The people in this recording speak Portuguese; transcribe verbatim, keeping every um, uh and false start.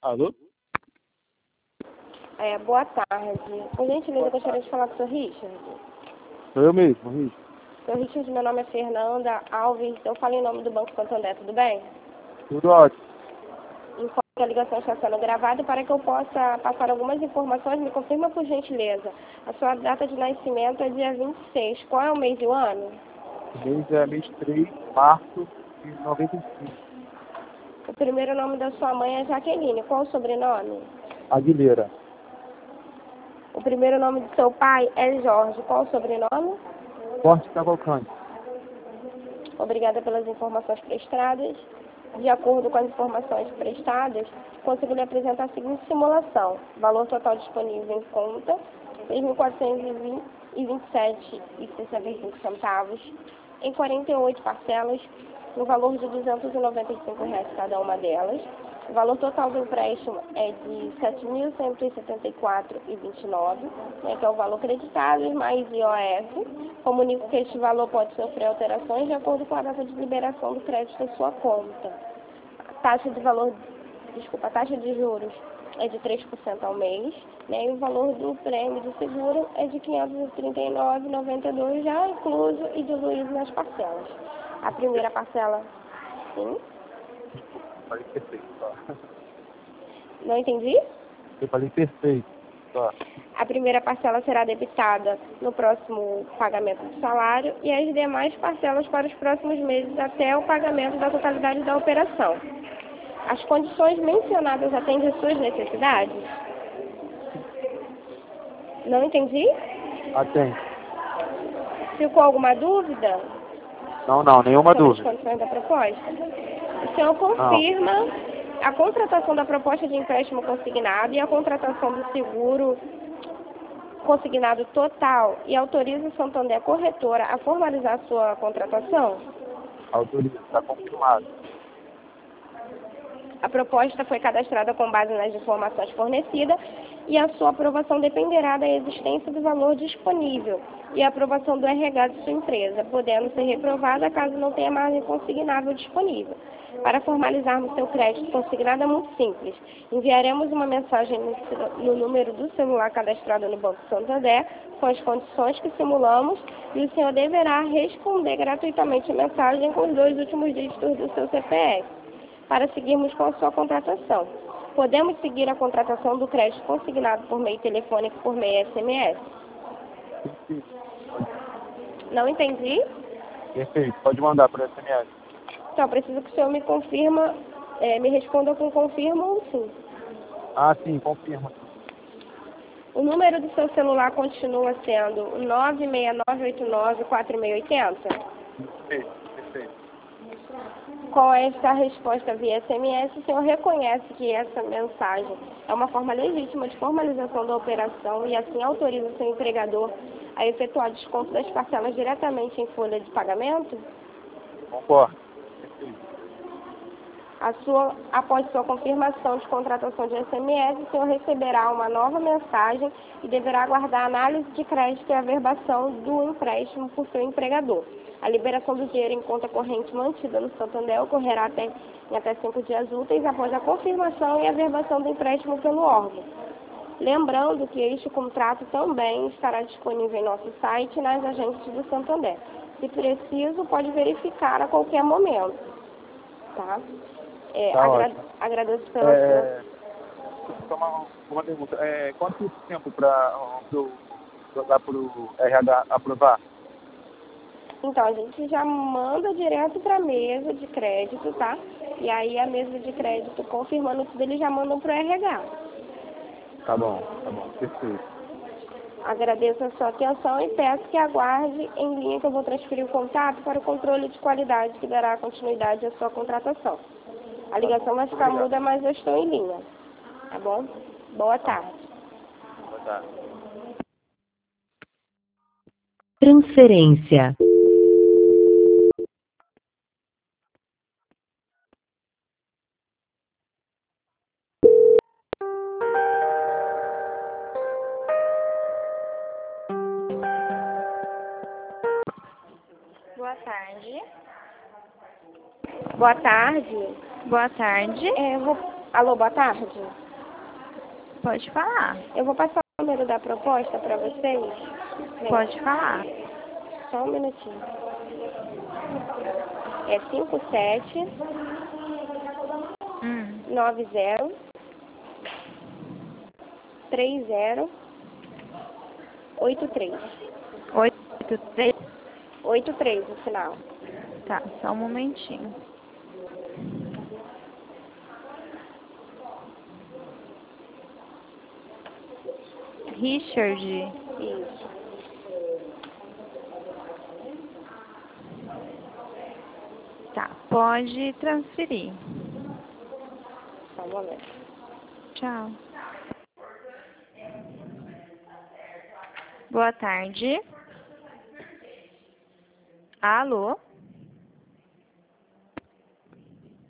Alô? É, boa tarde. Por gentileza, eu gostaria de falar com o senhor Richard. Sou eu mesmo, Richard. Senhor Richard, meu nome é Fernanda Alves. Eu falo em nome do Banco Santander, tudo bem? Tudo ótimo. Informo que a ligação está sendo gravada para que eu possa passar algumas informações. Me confirma, por gentileza. A sua data de nascimento é dia vinte e seis. Qual é o mês e o ano? O mês é mês três, março de noventa e cinco. O primeiro nome da sua mãe é Jaqueline. Qual o sobrenome? Aguilera. O primeiro nome do seu pai é Jorge. Qual o sobrenome? Forte Cavalcante. Obrigada pelas informações prestadas. De acordo com as informações prestadas, consigo lhe apresentar a seguinte simulação. Valor total disponível em conta, seis mil quatrocentos e vinte e sete reais e sessenta e cinco centavos, em quarenta e oito parcelas, no valor de duzentos e noventa e cinco reais cada uma delas. O valor total do empréstimo é de sete mil cento e setenta e quatro reais e vinte e nove centavos, né, que é o valor creditado, mais I O F. Comunico que este valor pode sofrer alterações de acordo com a data de liberação do crédito da sua conta. A taxa de valor, desculpa, a taxa de juros é de três por cento ao mês, né, e o valor do prêmio do seguro é de quinhentos e trinta e nove reais e noventa e dois centavos, já incluso e diluído nas parcelas. A primeira parcela, sim? Falei perfeito, tá? Não entendi? Eu falei perfeito, tá? A primeira parcela será debitada no próximo pagamento do salário e as demais parcelas para os próximos meses até o pagamento da totalidade da operação. As condições mencionadas atendem às suas necessidades? Não entendi? Atende. Ficou alguma dúvida Não, não, nenhuma sobre as dúvida. condições da proposta? O senhor Não. confirma a contratação da proposta de empréstimo consignado e a contratação do seguro consignado total e autoriza o Santander Corretora a formalizar a sua contratação? Autoriza, está confirmado. A proposta foi cadastrada com base nas informações fornecidas e a sua aprovação dependerá da existência do valor disponível e a aprovação do R H de sua empresa, podendo ser reprovada caso não tenha margem consignável disponível. Para formalizarmos seu crédito consignado é muito simples. Enviaremos uma mensagem no, no número do celular cadastrado no Banco Santander com as condições que simulamos e o senhor deverá responder gratuitamente a mensagem com os dois últimos dígitos do seu C P F. Para seguirmos com a sua contratação. Podemos seguir a contratação do crédito consignado por meio telefônico por meio S M S? Perfeito. Não entendi? Perfeito, pode mandar por S M S. Então, preciso que o senhor me confirma, é, me responda com confirma ou sim. Ah, sim, confirma. O número do seu celular continua sendo o nove seis nove oito nove quatro seis oito zero? Perfeito, perfeito. Com esta resposta via S M S, o senhor reconhece que essa mensagem é uma forma legítima de formalização da operação e assim autoriza o seu empregador a efetuar desconto das parcelas diretamente em folha de pagamento? Concordo. Perfeito. A sua, após sua confirmação de contratação de S M S, o senhor receberá uma nova mensagem e deverá aguardar a análise de crédito e a averbação do empréstimo por seu empregador. A liberação do dinheiro em conta corrente mantida no Santander ocorrerá até, em até cinco dias úteis após a confirmação e averbação do empréstimo pelo órgão. Lembrando que este contrato também estará disponível em nosso site e nas agências do Santander. Se preciso, pode verificar a qualquer momento. Tá? É, Tá agra ótimo. agradeço pela É... Só uma, uma pergunta. É, quanto tempo para dar para o R H aprovar? Então, a gente já manda direto para a mesa de crédito, tá? E aí a mesa de crédito, confirmando tudo, eles já mandam para o R H. Tá bom, tá bom, perfeito. Agradeço a sua atenção e peço que aguarde em linha que eu vou transferir o contato para o controle de qualidade que dará continuidade à sua contratação. A ligação vai ficar muda, mas eu estou em linha. Tá bom? Boa tarde. Boa tarde. Transferência. Boa tarde. Boa tarde. Boa tarde. É, eu vou Alô, boa tarde. Pode falar. Eu vou passar o número da proposta para vocês. Pode falar. Só um minutinho. É cinco sete Hum. nove zero três zero oito três. Oito, três. oito três no final. Tá, só um momentinho. Richard. Isso. Tá, pode transferir. Só um momento. Tchau. Boa tarde. Alô?